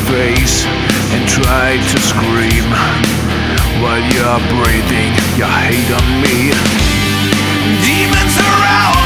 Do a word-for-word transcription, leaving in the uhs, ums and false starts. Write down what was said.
face and try to scream while you're breathing your hate on me. Demons around